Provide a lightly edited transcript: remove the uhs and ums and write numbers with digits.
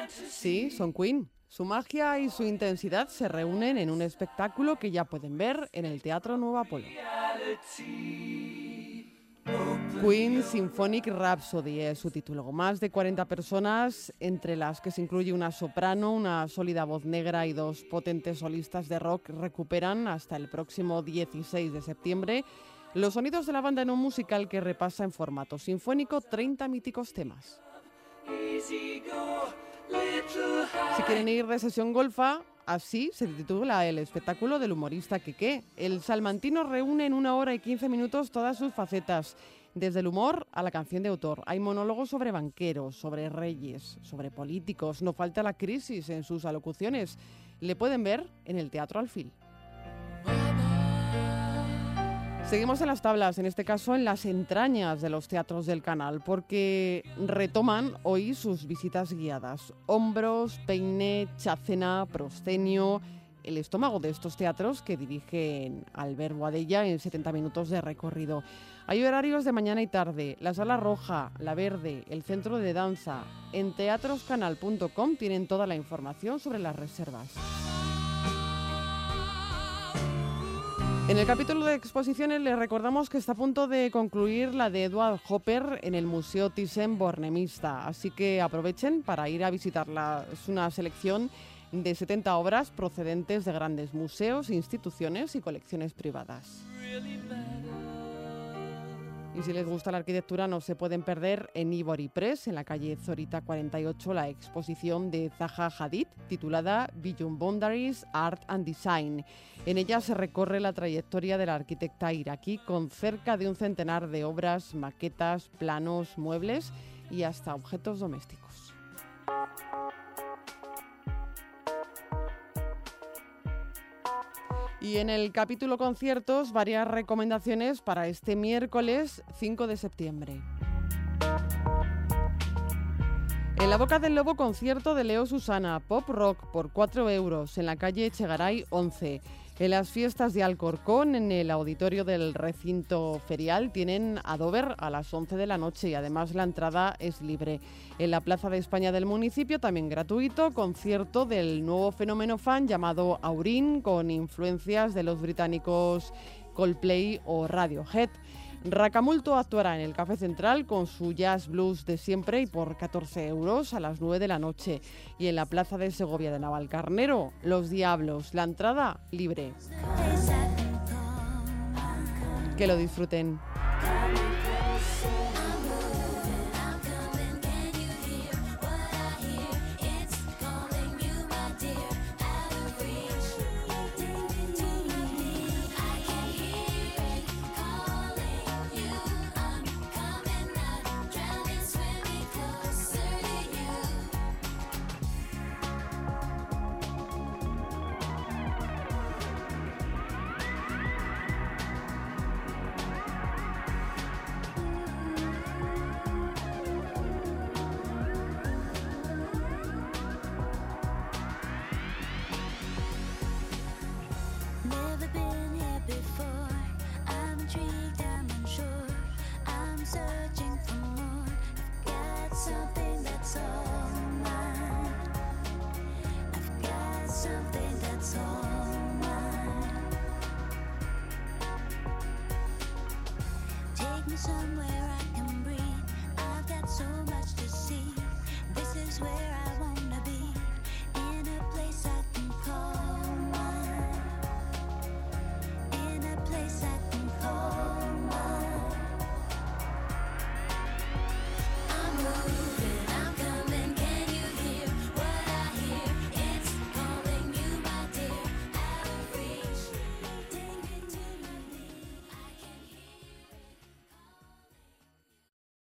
Sí, son Queen. Su magia y su intensidad se reúnen en un espectáculo que ya pueden ver en el Teatro Nuevo Apolo. Queen Symphonic Rhapsody es su título. Más de 40 personas, entre las que se incluye una soprano, una sólida voz negra y dos potentes solistas de rock, recuperan hasta el próximo 16 de septiembre los sonidos de la banda en un musical que repasa en formato sinfónico 30 míticos temas. Si quieren ir de sesión golfa, así se titula el espectáculo del humorista Keke. El salmantino reúne en 1 hora y 15 minutos todas sus facetas, desde el humor a la canción de autor. Hay monólogos sobre banqueros, sobre reyes, sobre políticos. No falta la crisis en sus alocuciones. Le pueden ver en el Teatro Alfil. Seguimos en las tablas, en este caso en las entrañas de los teatros del canal, porque retoman hoy sus visitas guiadas. Hombros, peine, chacena, proscenio, el estómago de estos teatros que dirigen Albert Boadella en 70 minutos de recorrido. Hay horarios de mañana y tarde, la Sala Roja, la Verde, el Centro de Danza. En teatroscanal.com tienen toda la información sobre las reservas. En el capítulo de exposiciones les recordamos que está a punto de concluir la de Edward Hopper en el Museo Thyssen-Bornemisza, así que aprovechen para ir a visitarla. Es una selección de 70 obras procedentes de grandes museos, instituciones y colecciones privadas. Y si les gusta la arquitectura, no se pueden perder en Ivory Press, en la calle Zorita 48, la exposición de Zaha Hadid, titulada Beyond Boundaries, Art and Design. En ella se recorre la trayectoria de la arquitecta iraquí con cerca de un centenar de obras, maquetas, planos, muebles y hasta objetos domésticos. Y en el capítulo conciertos, varias recomendaciones para este miércoles 5 de septiembre. En la Boca del Lobo, concierto de Leo Susana, pop rock por 4 euros, en la calle Echegaray 11. En las fiestas de Alcorcón, en el auditorio del recinto ferial, tienen a Dover a las 11 de la noche y además la entrada es libre. En la Plaza de España del municipio, también gratuito, concierto del nuevo fenómeno fan llamado Aurin, con influencias de los británicos Coldplay o Radiohead. Racamulto actuará en el Café Central con su jazz blues de siempre y por 14 euros a las 9 de la noche. Y en la Plaza de Segovia de Navalcarnero, Los Diablos, la entrada libre. Que lo disfruten.